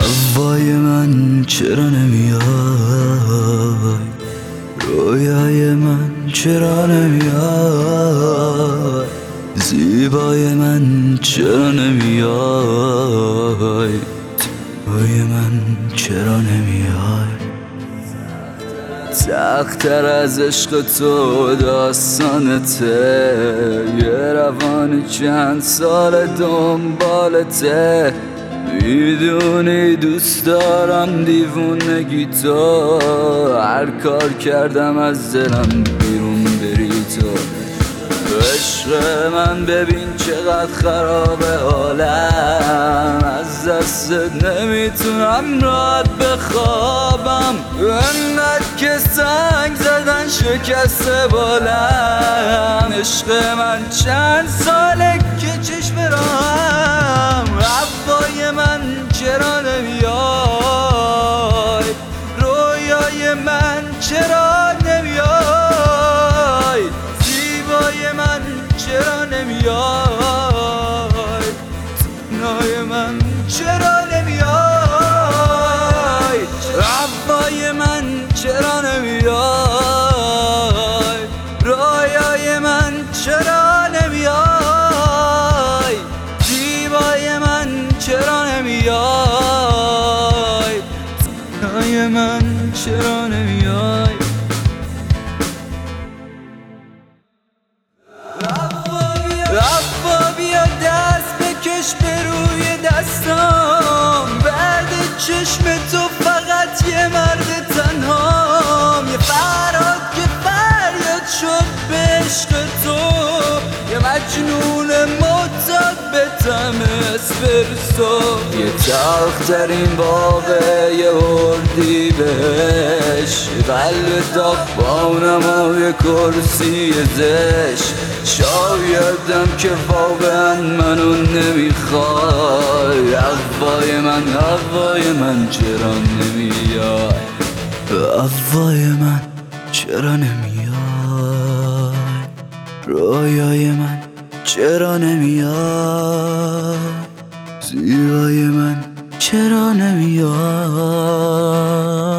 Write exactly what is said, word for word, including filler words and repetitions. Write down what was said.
هوای من چرا نمیای، رویای من چرا نمیای، زیبای من چرا نمیای، توی من چرا نمیای. سخت‌تر از عشق تو داستانته، یه روان چند سال دنبالته، میدونی دوست دارم دیوونگی تو، هر کار کردم از دلم بیرون بری تو. عشق من ببین چقدر خرابه حالم، از دستت نمیتونم راحت بخوابم، انقدر که سنگ زدن شکسته بالم. عشق من چند ساله که چشم راهم، هوای من چرا نمیای، رویای من چرا نمیای، زیبای من چرا نمیای، تنهای من چرا نمیای، هوای من چرا نمیای، رویای من چرا نمیای، زیبای من چرا نمیای، تنهای من چرا نمیای. رفا بیا دست بکش به روی دستام، بعد چشم تو فقط یه مرد تنهام، یه فراد که فریاد شد به عشق تو، یه مجنون معتاد به طعم اسپرسو، یه تلخترین واقعه یه اردی بهش، قلب داغ با نمای کرسی زشت. شایدم که واقعا منو نمیخوای، هوای من هوای من چرا نمیای، هوای من چرا نمیای، رویای من چرا نمیای، زیبای من چرا نمیای.